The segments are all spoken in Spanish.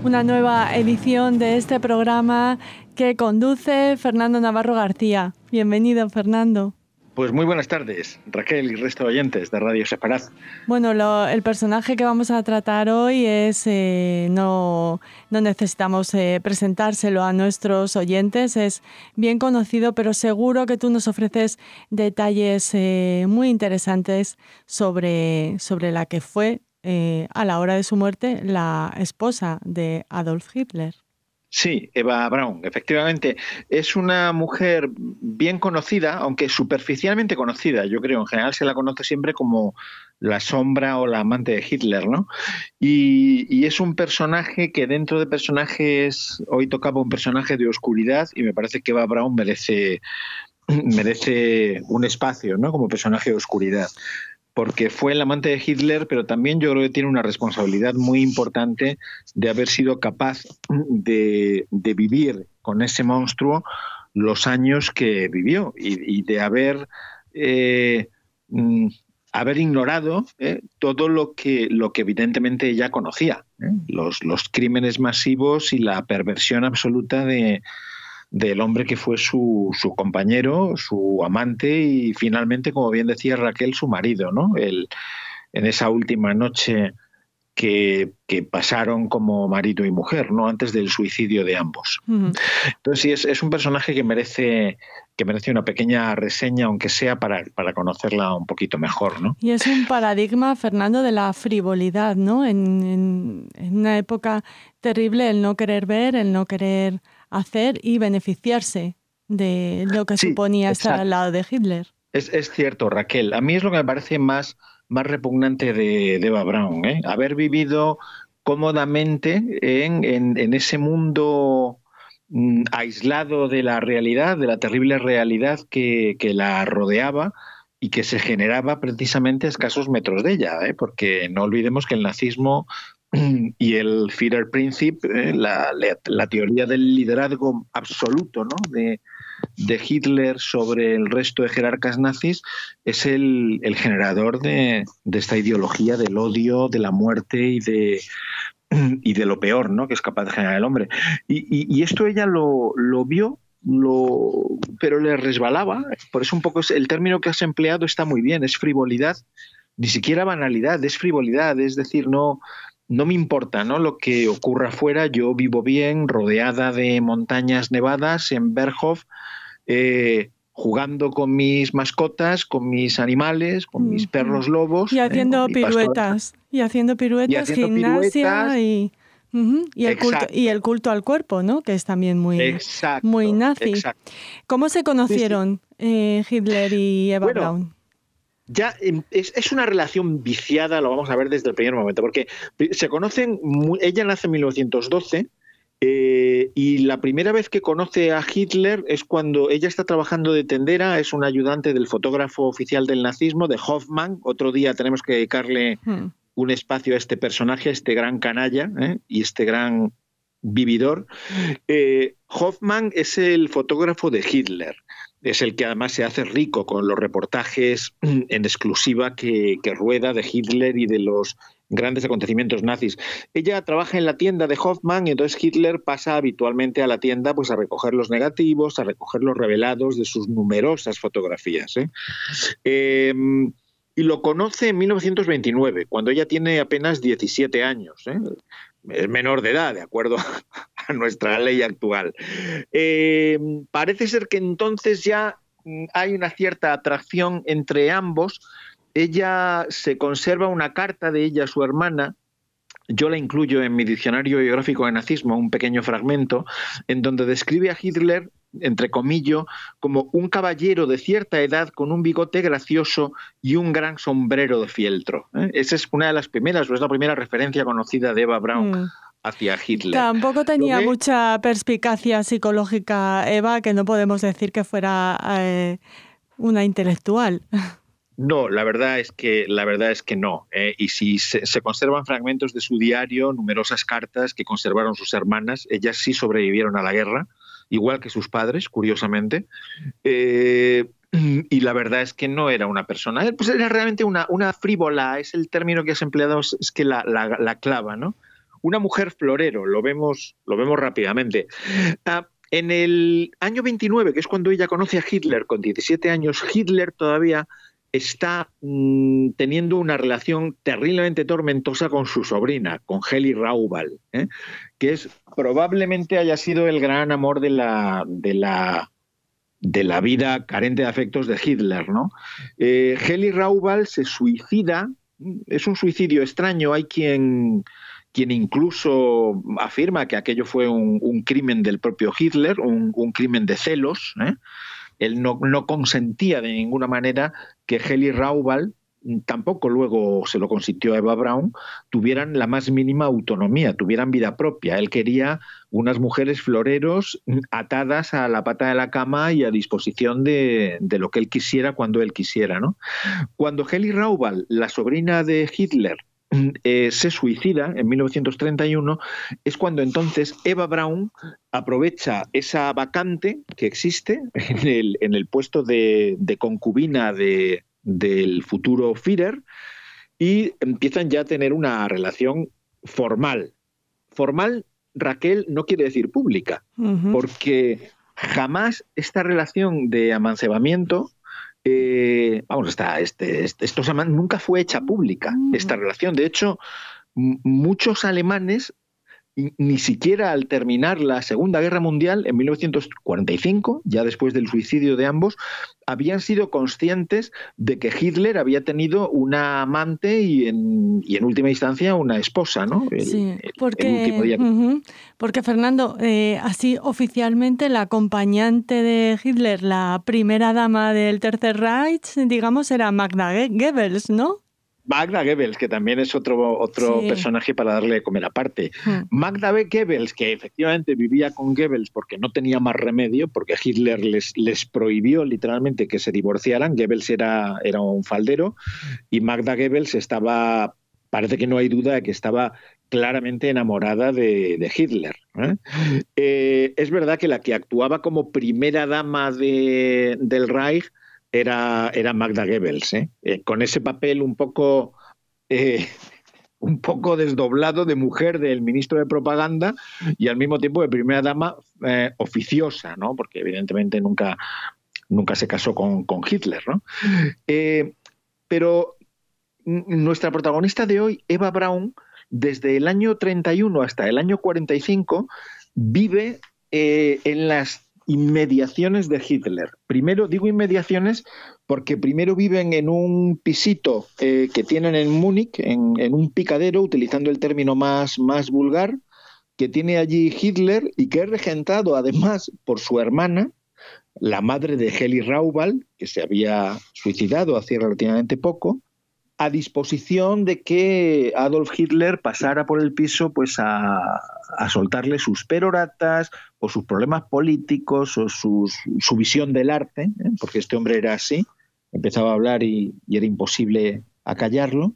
una nueva edición de este programa que conduce Fernando Navarro García. Bienvenido, Fernando. Pues muy buenas tardes, Raquel y resto de oyentes de Radio Separat. Bueno, el personaje que vamos a tratar hoy es, no necesitamos presentárselo a nuestros oyentes, es bien conocido, pero seguro que tú nos ofreces detalles muy interesantes sobre la que fue, a la hora de su muerte, la esposa de Adolf Hitler. Sí, Eva Braun, efectivamente. Es una mujer bien conocida, aunque superficialmente conocida. Yo creo, en general se la conoce siempre como la sombra o la amante de Hitler, ¿no? Y es un personaje que dentro de personajes, hoy tocaba un personaje de oscuridad y me parece que Eva Braun merece un espacio, ¿no? Como personaje de oscuridad. Porque fue el amante de Hitler, pero también yo creo que tiene una responsabilidad muy importante de haber sido capaz de vivir con ese monstruo los años que vivió y de haber ignorado todo lo que evidentemente ella conocía, los crímenes masivos y la perversión absoluta del hombre que fue su compañero, su amante y finalmente, como bien decía Raquel, su marido, ¿no? En esa última noche que pasaron como marido y mujer, ¿no? Antes del suicidio de ambos. Uh-huh. Entonces sí, es un personaje que merece una pequeña reseña, aunque sea para conocerla un poquito mejor, ¿no? Y es un paradigma, Fernando, de la frivolidad, ¿no? En una época terrible, el no querer ver, el no querer hacer y beneficiarse de lo que suponía estar al lado de Hitler. Es cierto, Raquel. A mí es lo que me parece más repugnante de Eva Braun, ¿eh? Haber vivido cómodamente en ese mundo aislado de la realidad, de la terrible realidad que la rodeaba y que se generaba precisamente a escasos metros de ella, ¿eh? Porque no olvidemos que el nazismo y el Führerprinzip, la teoría del liderazgo absoluto, ¿no? de Hitler sobre el resto de jerarcas nazis, es el generador de esta ideología del odio, de la muerte y de lo peor, ¿no? Que es capaz de generar el hombre. Y esto ella lo vio, pero le resbalaba. Por eso un poco el término que has empleado está muy bien, es frivolidad, ni siquiera banalidad, es frivolidad, es decir, no me importa, ¿no? Lo que ocurra afuera, yo vivo bien, rodeada de montañas nevadas en Berghof, jugando con mis mascotas, con mis animales, con mis perros lobos. Y haciendo piruetas. Y haciendo gimnasia y el culto al cuerpo, ¿no? Que es también muy nazi. Exacto. ¿Cómo se conocieron Hitler y Eva Braun? Ya es una relación viciada, lo vamos a ver desde el primer momento, porque se conocen, ella nace en 1912 y la primera vez que conoce a Hitler es cuando ella está trabajando de tendera, es una ayudante del fotógrafo oficial del nazismo, de Hoffmann. Otro día tenemos que dedicarle un espacio a este personaje, a este gran canalla y este gran vividor. Hoffmann es el fotógrafo de Hitler. Es el que además se hace rico con los reportajes en exclusiva que rueda de Hitler y de los grandes acontecimientos nazis. Ella trabaja en la tienda de Hoffmann y entonces Hitler pasa habitualmente a la tienda pues a recoger los negativos, a recoger los revelados de sus numerosas fotografías. Y lo conoce en 1929, cuando ella tiene apenas 17 años. Es menor de edad, de acuerdo a nuestra ley actual. Parece ser que entonces ya hay una cierta atracción entre ambos. Ella se conserva una carta de ella a su hermana. Yo la incluyo en mi diccionario biográfico de nazismo, un pequeño fragmento, en donde describe a Hitler, entre comillas, como un caballero de cierta edad con un bigote gracioso y un gran sombrero de fieltro. Esa es una de las primeras, o es la primera referencia conocida de Eva Braun hacia Hitler. Tampoco tenía mucha perspicacia psicológica Eva, que no podemos decir que fuera una intelectual. No, la verdad es que no. Y si se conservan fragmentos de su diario, numerosas cartas que conservaron sus hermanas, ellas sí sobrevivieron a la guerra, igual que sus padres, curiosamente. Y la verdad es que no era una persona, pues era realmente una frívola, es el término que has empleado, es que la clava, ¿no? una mujer florero, lo vemos rápidamente. En el año 29, que es cuando ella conoce a Hitler, con 17 años, Hitler todavía está teniendo una relación terriblemente tormentosa con su sobrina, con Heli Raubal, que probablemente haya sido el gran amor de la vida carente de afectos de Hitler, ¿no? Heli Raubal se suicida, es un suicidio extraño, hay quien incluso afirma que aquello fue un crimen del propio Hitler, un crimen de celos, ¿eh? Él no consentía de ninguna manera que Heli Raubal, tampoco luego se lo consintió a Eva Braun, tuvieran la más mínima autonomía, tuvieran vida propia. Él quería unas mujeres floreros atadas a la pata de la cama y a disposición de lo que él quisiera cuando él quisiera, ¿no? Cuando Heli Raubal, la sobrina de Hitler, se suicida en 1931, es cuando entonces Eva Braun aprovecha esa vacante que existe en el puesto de concubina del futuro Führer, y empiezan ya a tener una relación formal. Formal, Raquel, no quiere decir pública, porque jamás esta relación de amancebamiento nunca fue hecha pública, esta relación. De hecho, muchos alemanes, ni siquiera al terminar la Segunda Guerra Mundial, en 1945, ya después del suicidio de ambos, habían sido conscientes de que Hitler había tenido una amante y en última instancia una esposa, ¿no? Porque, el último día. Porque Fernando, así oficialmente la acompañante de Hitler, la primera dama del Tercer Reich, digamos, era Magda Goebbels, ¿no? Magda Goebbels, que también es otro personaje para darle de comer aparte. Magda Goebbels, que efectivamente vivía con Goebbels porque no tenía más remedio, porque Hitler les prohibió literalmente que se divorciaran. Goebbels era un faldero, y Magda Goebbels parece que no hay duda de que estaba claramente enamorada de Hitler. Es verdad que la que actuaba como primera dama del Reich era Magda Goebbels, con ese papel un poco desdoblado de mujer del ministro de propaganda y al mismo tiempo de primera dama oficiosa, ¿no? Porque evidentemente nunca se casó con Hitler, ¿no? Pero nuestra protagonista de hoy, Eva Braun, desde el año 31 hasta el año 45, vive en las inmediaciones de Hitler. Primero digo inmediaciones porque primero viven en un pisito que tienen en Múnich, en un picadero, utilizando el término más vulgar, que tiene allí Hitler y que es regentado además por su hermana, la madre de Heli Raubal, que se había suicidado hace relativamente poco, a disposición de que Adolf Hitler pasara por el piso pues a soltarle sus peroratas o sus problemas políticos o su visión del arte, porque este hombre era así, empezaba a hablar y era imposible acallarlo.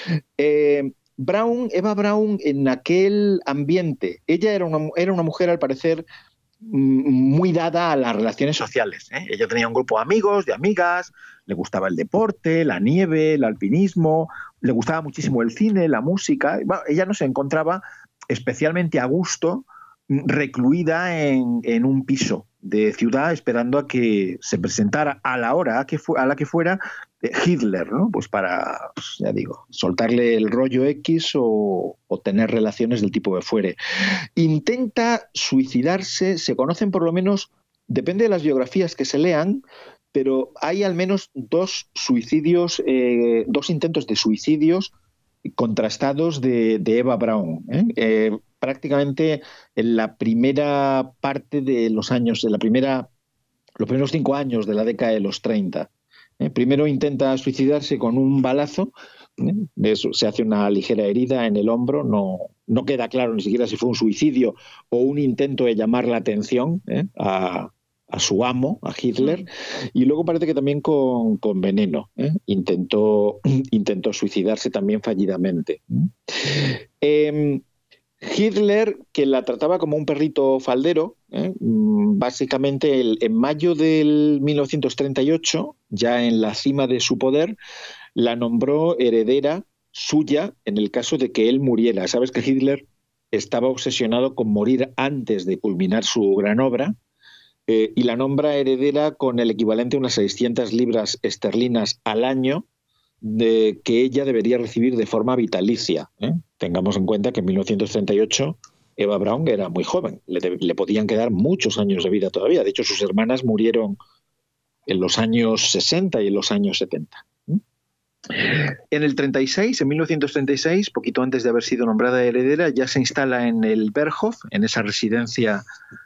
Eva Braun, en aquel ambiente, ella era una mujer, al parecer, muy dada a las relaciones sociales. Ella tenía un grupo de amigos, de amigas, le gustaba el deporte, la nieve, el alpinismo, le gustaba muchísimo el cine, la música. Bueno, ella no se encontraba especialmente a gusto recluida en un piso de ciudad esperando a que se presentara a la hora a la que fuera Hitler, ¿no? Pues para, ya digo, soltarle el rollo X o tener relaciones del tipo que fuere. Intenta suicidarse, se conocen por lo menos, depende de las biografías que se lean, pero hay al menos dos intentos de suicidios contrastados de Eva Braun. Prácticamente en la primera parte de los primeros 5 años de la década de los 30. Primero intenta suicidarse con un balazo, se hace una ligera herida en el hombro, no queda claro ni siquiera si fue un suicidio o un intento de llamar la atención a su amo, a Hitler, y luego parece que también con veneno. Intentó suicidarse también fallidamente. Hitler, que la trataba como un perrito faldero, básicamente en mayo del 1938, ya en la cima de su poder, la nombró heredera suya en el caso de que él muriera. Sabes que Hitler estaba obsesionado con morir antes de culminar su gran obra, y la nombra heredera con el equivalente a unas 600 libras esterlinas al año que ella debería recibir de forma vitalicia. Tengamos en cuenta que en 1938 Eva Braun era muy joven, le podían quedar muchos años de vida todavía. De hecho, sus hermanas murieron en los años 60 y en los años 70. En el 36, en 1936, poquito antes de haber sido nombrada heredera, ya se instala en el Berghof, en esa residencia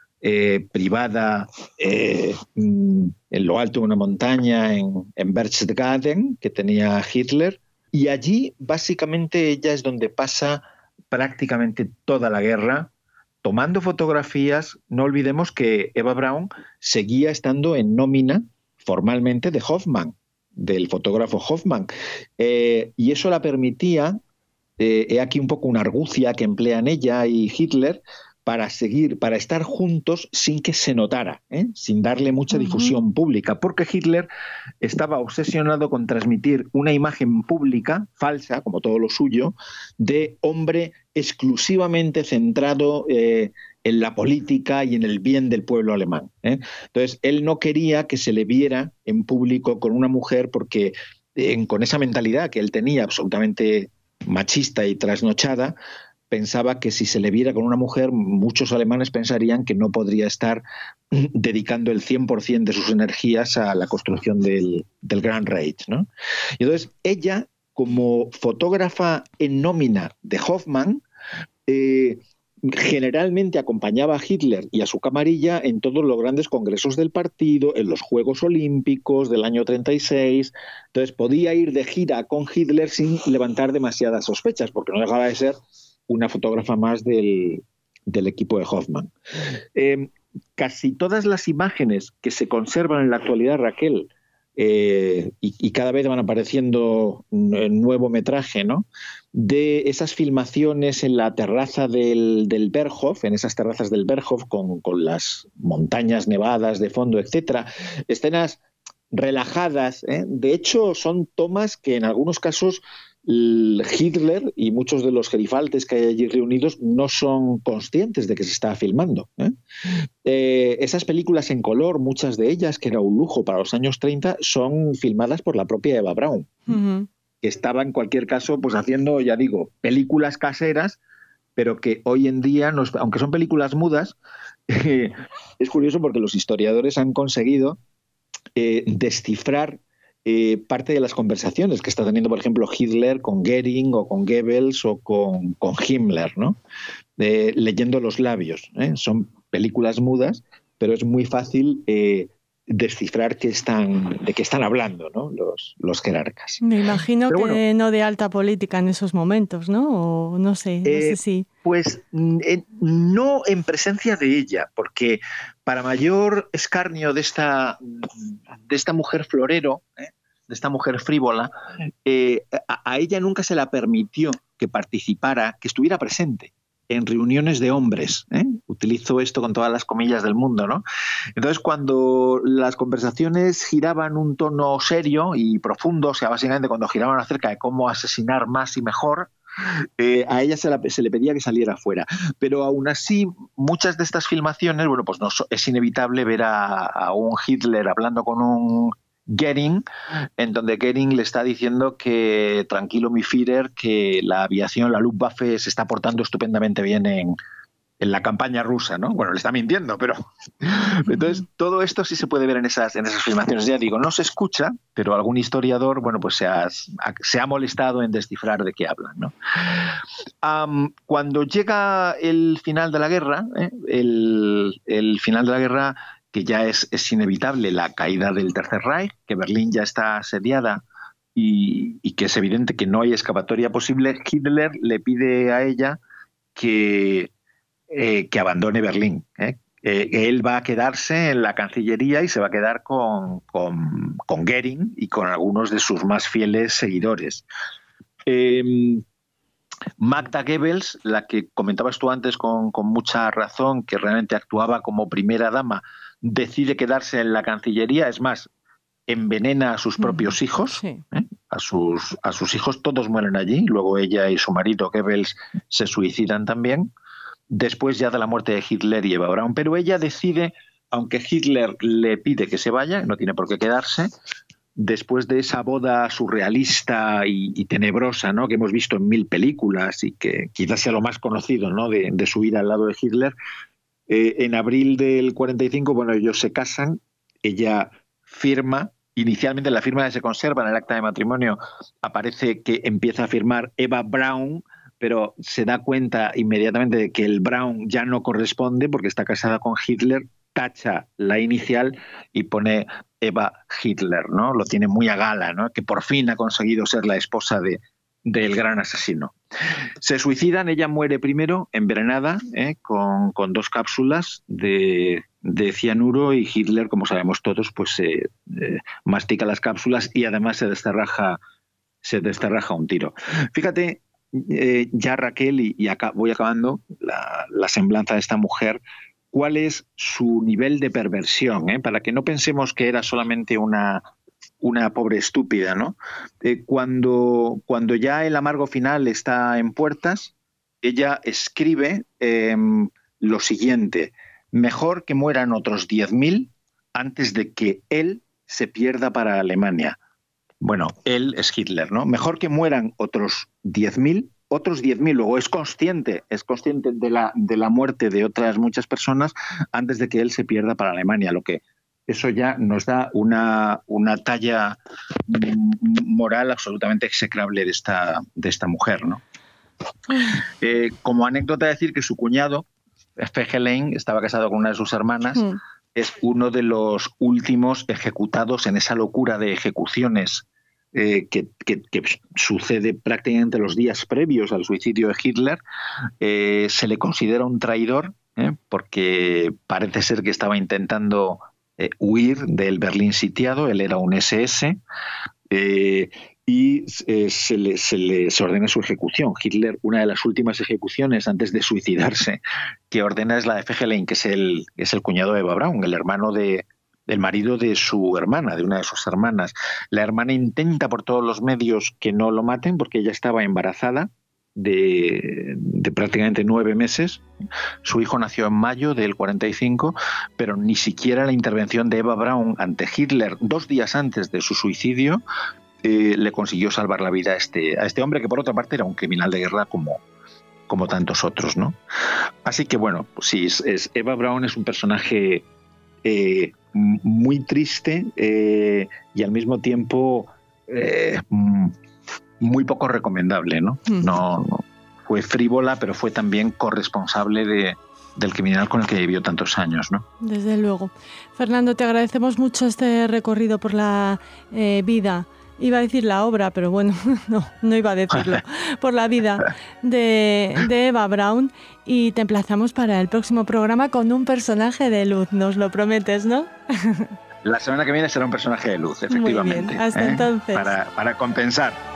privada en lo alto de una montaña en Berchtesgaden que tenía Hitler, y allí básicamente ella es donde pasa prácticamente toda la guerra tomando fotografías. No olvidemos que Eva Braun seguía estando en nómina formalmente de Hoffmann, del fotógrafo Hoffmann, y eso la permitía, he aquí un poco una argucia que emplean ella y Hitler para estar juntos sin que se notara, sin darle mucha difusión pública, porque Hitler estaba obsesionado con transmitir una imagen pública, falsa, como todo lo suyo, de hombre exclusivamente centrado en la política y en el bien del pueblo alemán. Entonces, él no quería que se le viera en público con una mujer porque con esa mentalidad que él tenía absolutamente machista y trasnochada, pensaba que si se le viera con una mujer, muchos alemanes pensarían que no podría estar dedicando el 100% de sus energías a la construcción del Gran Reich, ¿no? Y entonces ella, como fotógrafa en nómina de Hoffmann, generalmente acompañaba a Hitler y a su camarilla en todos los grandes congresos del partido, en los Juegos Olímpicos del año 36. Entonces podía ir de gira con Hitler sin levantar demasiadas sospechas, porque no dejaba de ser una fotógrafa más del equipo de Hoffmann. Casi todas las imágenes que se conservan en la actualidad, Raquel, y cada vez van apareciendo en nuevo metraje, ¿no?, de esas filmaciones en la terraza del Berghof, en esas terrazas del Berghof con las montañas nevadas de fondo, etcétera, escenas relajadas, de hecho son tomas que en algunos casos Hitler y muchos de los gerifaltes que hay allí reunidos no son conscientes de que se está filmando. Esas películas en color, muchas de ellas, que era un lujo para los años 30, son filmadas por la propia Eva Braun, que estaba en cualquier caso pues haciendo, ya digo, películas caseras, pero que hoy en día, aunque son películas mudas, es curioso porque los historiadores han conseguido descifrar parte de las conversaciones que está teniendo, por ejemplo, Hitler con Goering o con Goebbels o con Himmler, ¿no? Leyendo los labios. Son películas mudas, pero es muy fácil descifrar de qué están hablando, ¿no?, los jerarcas. Me imagino pero que bueno, no de alta política en esos momentos, ¿no? O no sé si... Pues no en presencia de ella, porque para mayor escarnio de esta mujer florero, de esta mujer frívola, a ella nunca se le permitió que participara, que estuviera presente en reuniones de hombres. Utilizo esto con todas las comillas del mundo, ¿no? Entonces, cuando las conversaciones giraban un tono serio y profundo, o sea, básicamente cuando giraban acerca de cómo asesinar más y mejor, a ella se le pedía que saliera fuera. Pero aún así, muchas de estas filmaciones, bueno, pues es inevitable ver a un Hitler hablando con un Goering, en donde Goering le está diciendo que tranquilo mi Führer, que la aviación, la Luftwaffe, se está portando estupendamente bien en la campaña rusa, ¿no? Bueno, le está mintiendo, pero... Entonces, todo esto sí se puede ver en esas filmaciones. Ya digo, no se escucha, pero algún historiador, bueno, pues se ha molestado en descifrar de qué hablan, ¿no? Cuando llega el final de la guerra, el final de la guerra, que ya es inevitable, la caída del Tercer Reich, que Berlín ya está asediada y que es evidente que no hay escapatoria posible, Hitler le pide a ella que abandone Berlín. Él va a quedarse en la Cancillería y se va a quedar con Goering y con algunos de sus más fieles seguidores. Magda Goebbels, la que comentabas tú antes con mucha razón, que realmente actuaba como primera dama, decide quedarse en la Cancillería. Es más, envenena a sus propios hijos. Sí. A sus hijos, todos mueren allí. Luego ella y su marido Goebbels se suicidan también. después ya de la muerte de Hitler y Eva Braun, pero ella decide, aunque Hitler le pide que se vaya, no tiene por qué quedarse, después de esa boda surrealista y tenebrosa, ¿no?, que hemos visto en 1000 películas y que quizás sea lo más conocido, ¿no?, de su vida al lado de Hitler, en abril del 45, bueno, ellos se casan, ella firma, inicialmente la firma que se conserva en el acta de matrimonio aparece que empieza a firmar Eva Braun, pero se da cuenta inmediatamente de que el Braun ya no corresponde porque está casada con Hitler, tacha la inicial y pone Eva Hitler, ¿no? Lo tiene muy a gala, ¿no?, que por fin ha conseguido ser la esposa del gran asesino. Se suicidan, ella muere primero, envenenada, con 2 cápsulas de cianuro, y Hitler, como sabemos todos, pues mastica las cápsulas y además se descerraja un tiro. Fíjate, ya Raquel, y voy acabando, la semblanza de esta mujer, cuál es su nivel de perversión, para que no pensemos que era solamente una pobre estúpida, ¿no? Cuando ya el amargo final está en puertas, ella escribe lo siguiente: mejor que mueran otros 10.000 antes de que él se pierda para Alemania. Bueno, él es Hitler, ¿no? Mejor que mueran otros 10.000, luego es consciente de la muerte de otras muchas personas antes de que él se pierda para Alemania, lo que eso ya nos da una talla moral absolutamente execrable de esta mujer, ¿no? Como anécdota, decir que su cuñado, Fegelein, estaba casado con una de sus hermanas, es uno de los últimos ejecutados en esa locura de ejecuciones que sucede prácticamente los días previos al suicidio de Hitler. Se le considera un traidor, porque parece ser que estaba intentando huir del Berlín sitiado. Él era un SS, y se ordena su ejecución. Hitler, una de las últimas ejecuciones antes de suicidarse que ordena es la de Fegelein, que es el cuñado de Eva Braun, el hermano del marido de su hermana, de una de sus hermanas. La hermana intenta por todos los medios que no lo maten porque ella estaba embarazada de prácticamente 9 meses. Su hijo nació en mayo del 45, pero ni siquiera la intervención de Eva Braun ante Hitler 2 días antes de su suicidio le consiguió salvar la vida a este hombre, que por otra parte era un criminal de guerra como tantos otros, ¿no? Así que bueno, pues sí, Eva Braun es un personaje muy triste y al mismo tiempo muy poco recomendable, ¿no? No fue frívola, pero fue también corresponsable del criminal con el que vivió tantos años, ¿no? Desde luego. Fernando, te agradecemos mucho este recorrido por la vida. Iba a decir la obra, pero bueno, no iba a decirlo. Por la vida de Eva Braun, y te emplazamos para el próximo programa con un personaje de luz. Nos lo prometes, ¿no? La semana que viene será un personaje de luz, efectivamente. Muy bien. Hasta entonces. Para compensar.